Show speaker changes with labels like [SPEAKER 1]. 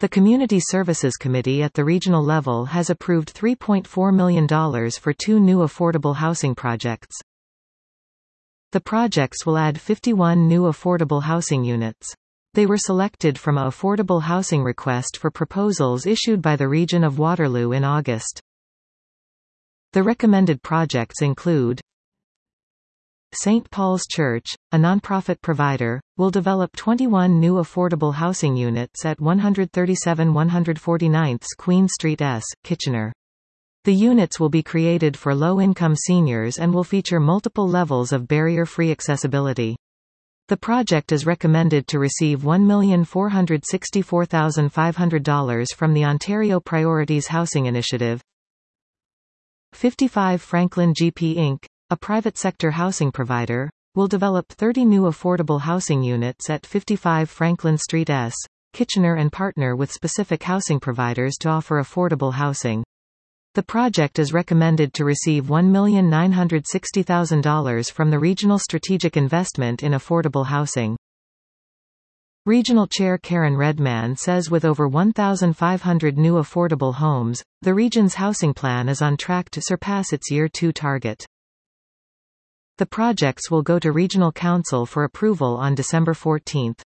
[SPEAKER 1] The Community Services Committee at the regional level has approved $3.4 million for 2 new affordable housing projects. The projects will add 51 new affordable housing units. They were selected from a affordable housing request for proposals issued by the region of Waterloo in August. The recommended projects include St. Paul's Church, a nonprofit provider, will develop 21 new affordable housing units at 137 149th Queen Street S, Kitchener. The units will be created for low-income seniors and will feature multiple levels of barrier-free accessibility. The project is recommended to receive $1,464,500 from the Ontario Priorities Housing Initiative. 55 Franklin GP Inc., a private sector housing provider, will develop 30 new affordable housing units at 55 Franklin Street S, Kitchener and partner with specific housing providers to offer affordable housing. The project is recommended to receive $1,960,000 from the Regional Strategic Investment in Affordable Housing. Regional Chair Karen Redman says with over 1,500 new affordable homes, the region's housing plan is on track to surpass its Year 2 target. The projects will go to Regional Council for approval on December 14.